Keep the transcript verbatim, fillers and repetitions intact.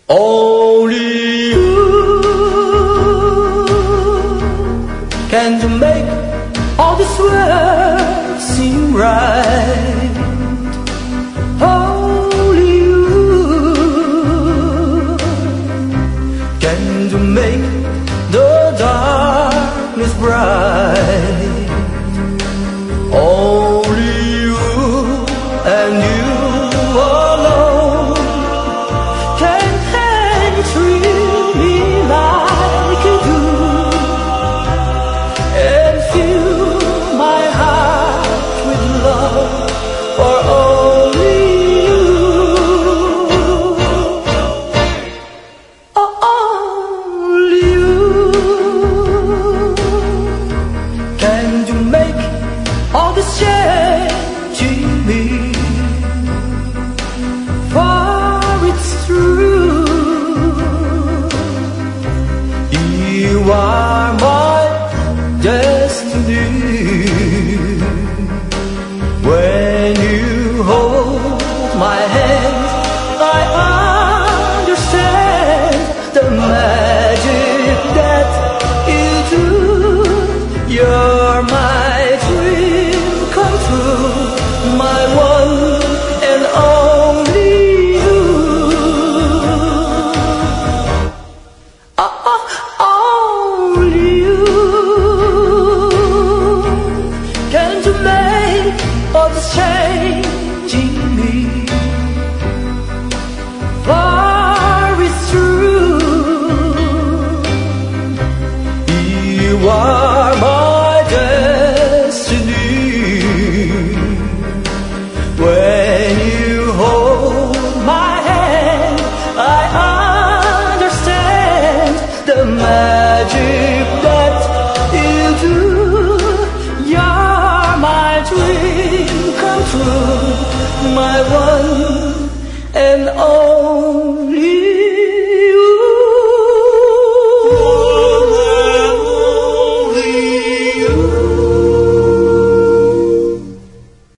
Only you can to make all this world seem right. Only you can to make the darkness bright. Only you and you alone can treat me like you do and fill my heart with love for only you. Oh, only you can you make all this change in me, for it's true. You are my destiny. When you hold my hand, I understand the magic that you do. You're my dream come true, my one and only you. Oh, oh, only you can to make all this change in me, for it's true. You are my destiny. When you hold my hand, I understand the magic that you do. You're my dream come true, my one and only.